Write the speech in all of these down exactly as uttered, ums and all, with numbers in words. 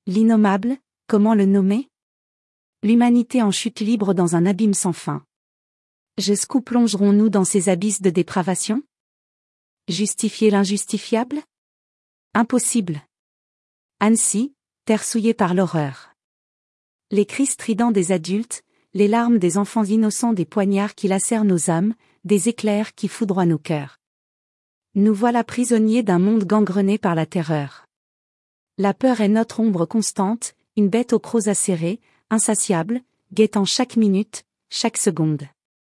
L'innommable, comment le nommer? L'humanité en chute libre dans un abîme sans fin. Jusqu'où plongerons-nous dans ces abysses de dépravation? Justifier l'injustifiable? Impossible. Annecy, terre souillée par l'horreur. Les cris stridents des adultes, les larmes des enfants innocents, des poignards qui lacèrent nos âmes, des éclairs qui foudroient nos cœurs. Nous voilà prisonniers d'un monde gangrené par la terreur. La peur est notre ombre constante, une bête aux crocs acérés, insatiable, guettant chaque minute, chaque seconde.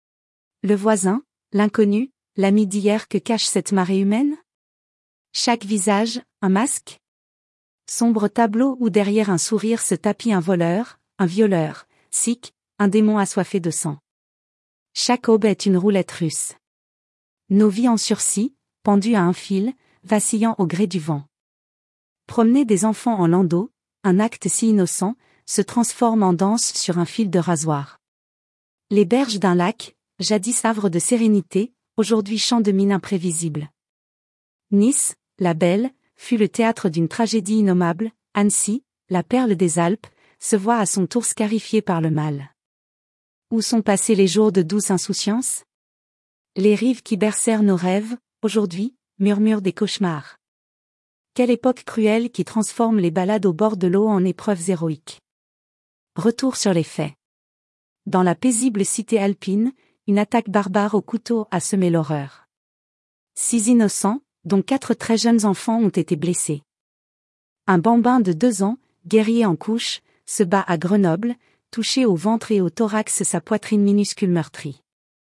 Le voisin, l'inconnu, l'ami d'hier que cache cette marée humaine? Chaque visage, un masque? Sombre tableau où derrière un sourire se tapit un voleur, un violeur, sick, un démon assoiffé de sang. Chaque aube est une roulette russe. Nos vies en sursis, pendues à un fil, vacillant au gré du vent. Promener des enfants en landau, un acte si innocent, se transforme en danse sur un fil de rasoir. Les berges d'un lac, jadis havre de sérénité, aujourd'hui champ de mine imprévisible. Nice, la belle, fut le théâtre d'une tragédie innommable. Annecy, la perle des Alpes, se voit à son tour scarifiée par le mal. Où sont passés les jours de douce insouciance? Les rives qui bercèrent nos rêves, aujourd'hui, murmurent des cauchemars. Quelle époque cruelle qui transforme les balades au bord de l'eau en épreuves héroïques. Retour sur les faits. Dans la paisible cité alpine, une attaque barbare au couteau a semé l'horreur. Six innocents, dont quatre très jeunes enfants ont été blessés. Un bambin de deux ans, guerrier en couche, se bat à Grenoble, touché au ventre et au thorax sa poitrine minuscule meurtrie.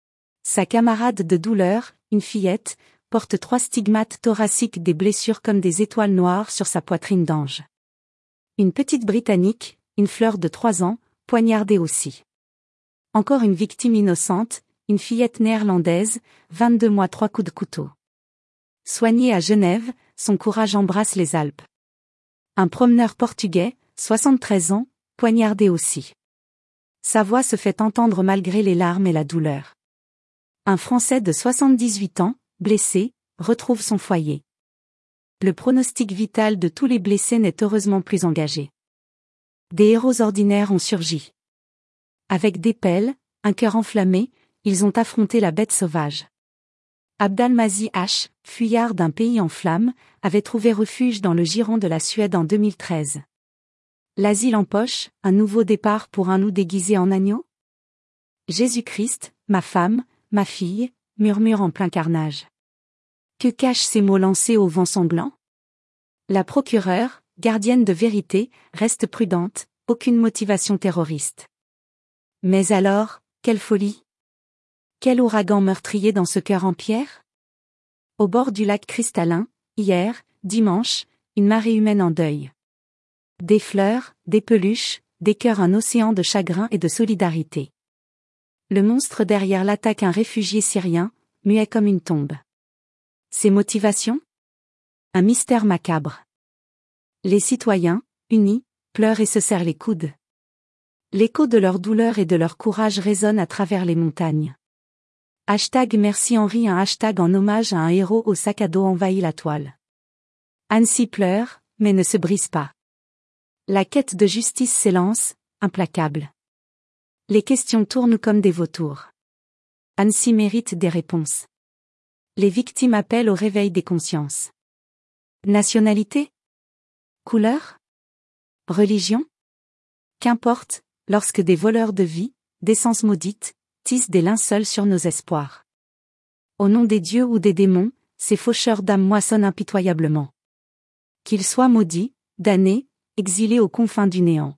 Sa camarade de douleur, une fillette, porte trois stigmates thoraciques, des blessures comme des étoiles noires sur sa poitrine d'ange. Une petite Britannique, une fleur de trois ans, poignardée aussi. Encore une victime innocente, une fillette néerlandaise, vingt-deux mois, trois coups de couteau. Soignée à Genève, son courage embrasse les Alpes. Un promeneur portugais, soixante-treize ans, poignardé aussi. Sa voix se fait entendre malgré les larmes et la douleur. Un Français de soixante-dix-huit ans, blessé, retrouve son foyer. Le pronostic vital de tous les blessés n'est heureusement plus engagé. Des héros ordinaires ont surgi. Avec des pelles, un cœur enflammé, ils ont affronté la bête sauvage. Abdalmazi H, fuyard d'un pays en flammes, avait trouvé refuge dans le giron de la Suède en deux mille treize. L'asile en poche, un nouveau départ pour un loup déguisé en agneau? Jésus-Christ, ma femme, ma fille, murmure en plein carnage. Que cachent ces mots lancés au vent sanglant? La procureure, gardienne de vérité, reste prudente, aucune motivation terroriste. Mais alors, quelle folie! Quel ouragan meurtrier dans ce cœur en pierre? Au bord du lac cristallin, hier, dimanche, une marée humaine en deuil. Des fleurs, des peluches, des cœurs, un océan de chagrin et de solidarité. Le monstre derrière l'attaque, un réfugié syrien, muet comme une tombe. Ses motivations? Un mystère macabre. Les citoyens, unis, pleurent et se serrent les coudes. L'écho de leur douleur et de leur courage résonne à travers les montagnes. Hashtag Merci Henri, un hashtag en hommage à un héros au sac à dos envahit la toile. Annecy pleure, mais ne se brise pas. La quête de justice s'élance, implacable. Les questions tournent comme des vautours. Annecy mérite des réponses. Les victimes appellent au réveil des consciences. Nationalité? Couleur? Religion? Qu'importe, lorsque des voleurs de vie, d'essence maudite, tissent des linceuls sur nos espoirs. Au nom des dieux ou des démons, ces faucheurs d'âmes moissonnent impitoyablement. Qu'ils soient maudits, damnés, exilés aux confins du néant.